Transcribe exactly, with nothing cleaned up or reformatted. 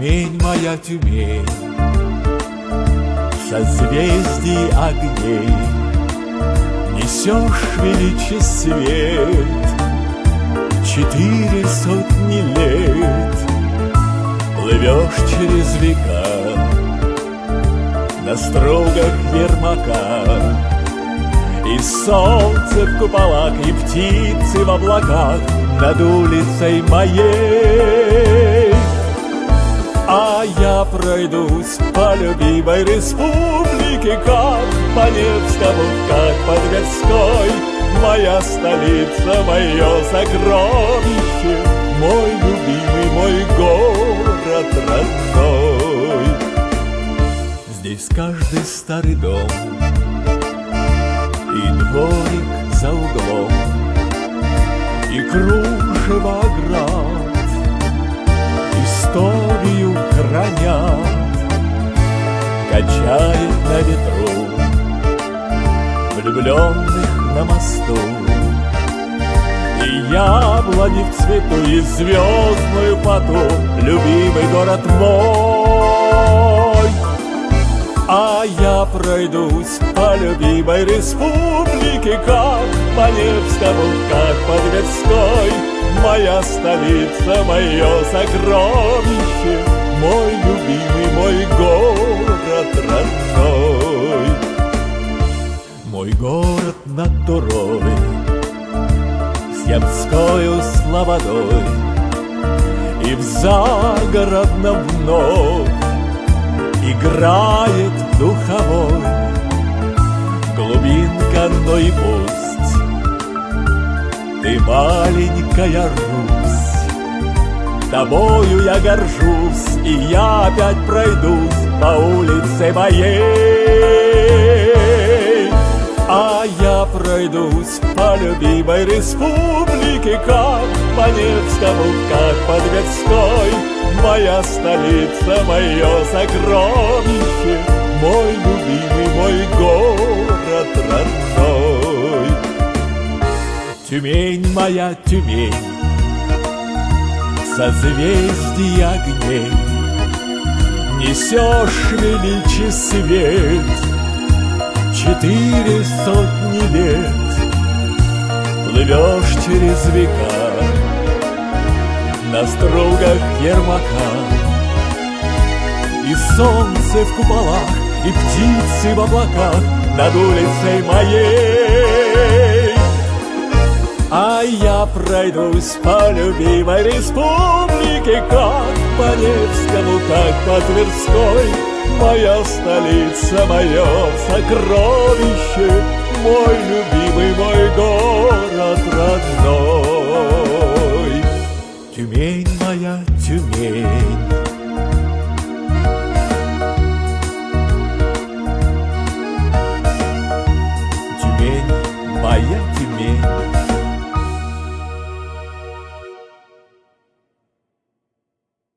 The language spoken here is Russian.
Тюмень, моя Тюмень, созвездий огней, несешь величий свет. Четыре сотни лет плывешь через века на строгах Ермака. И солнце в куполах, и птицы в облаках над улицей моей. А я пройдусь по любимой республике, как по Невскому, как по Тверской. Моя столица, мое сокровище, мой любимый, мой город родной. Здесь каждый старый дом и дворик за углом, и кружево оград историю хранят, качает на ветру влюбленных на мосту. И яблони в цвету, и звездную поту, любимый город мой. А я пройдусь по любимой республике, как по Невскому, как по Тверской. Моя столица, мое сокровище, мой любимый, мой город родной. Мой город над Турой, с Ямскою слободой, и в загородном вновь играет духовой глубинка, но и пусть ты маленькая Русь. Тобою я горжусь, и я опять пройдусь по улице моей. А я пройдусь по любимой республике, как по Невскому, как по Тверской. Моя столица, мое сокровище, мой любимый, мой город родной. Тюмень, моя Тюмень, созвездий огней, несешь величий свет. Четыре сотни лет плывешь через века на стругах Ермака. И солнце в куполах, и птицы в облаках над улицей моей. А я пройдусь по любимой республике, как по Невскому, как по Тверской. Моя столица, мое сокровище, мой любимый, мой город родной. Тюмень, моя Тюмень. Тюмень, моя Тюмень.